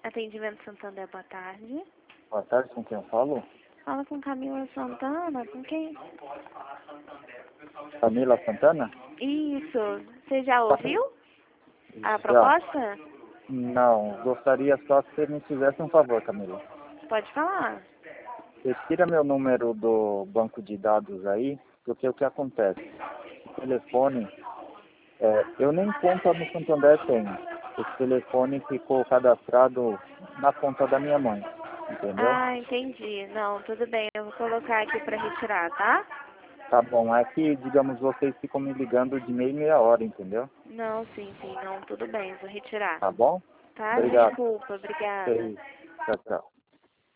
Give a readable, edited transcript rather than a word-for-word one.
Atendimento Santander, boa tarde. Boa tarde, com quem eu falo? Fala com Camila Santana, com quem? Camila Santana? Isso, você já ouviu a Já. proposta? Não, gostaria só que você me fizesse um favor, Camila. Pode falar. Você tira meu número do banco de dados aí, porque o que acontece? O telefone, eu nem conta no Santander tenho. Esse telefone ficou cadastrado na conta da minha mãe, entendeu? Ah, entendi. Não, tudo bem, eu vou colocar aqui para retirar, tá? Tá bom, é que, digamos, vocês ficam me ligando de meia em meia hora, entendeu? Não, sim, não, tudo bem, eu vou retirar. Tá bom? Tá? Obrigado. Desculpa, obrigada. Tchau, tchau.